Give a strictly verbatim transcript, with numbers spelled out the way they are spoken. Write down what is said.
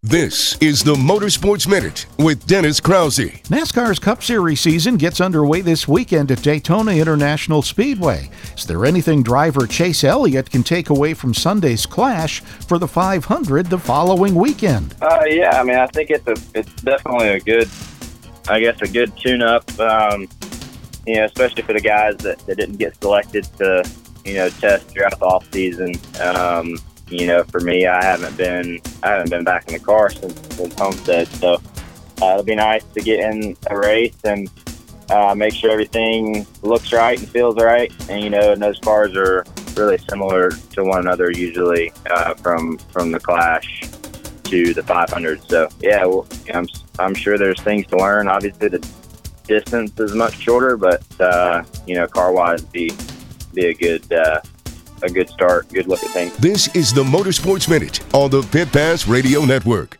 This is the Motorsports Minute with Dennis Krause. NASCAR's Cup Series season gets underway this weekend at Daytona International Speedway. Is there anything driver Chase Elliott can take away from Sunday's clash for the five hundred the following weekend? Uh, yeah, I mean, I think it's a, it's definitely a good, I guess, a good tune-up. Um, you know, especially for the guys that, that didn't get selected to, you know, test throughout the off season. Um, You know, for me, I haven't been I haven't been back in the car since, since Homestead, so uh, it'll be nice to get in a race and uh, make sure everything looks right and feels right. And you know, and those cars are really similar to one another usually, uh, from from the Clash to the five hundred. So yeah, well, I'm I'm sure there's things to learn. Obviously, the distance is much shorter, but uh, you know, car wise, be be a good. Uh, A good start, good look at things. This is the Motorsports Minute on the Pit Pass Radio Network.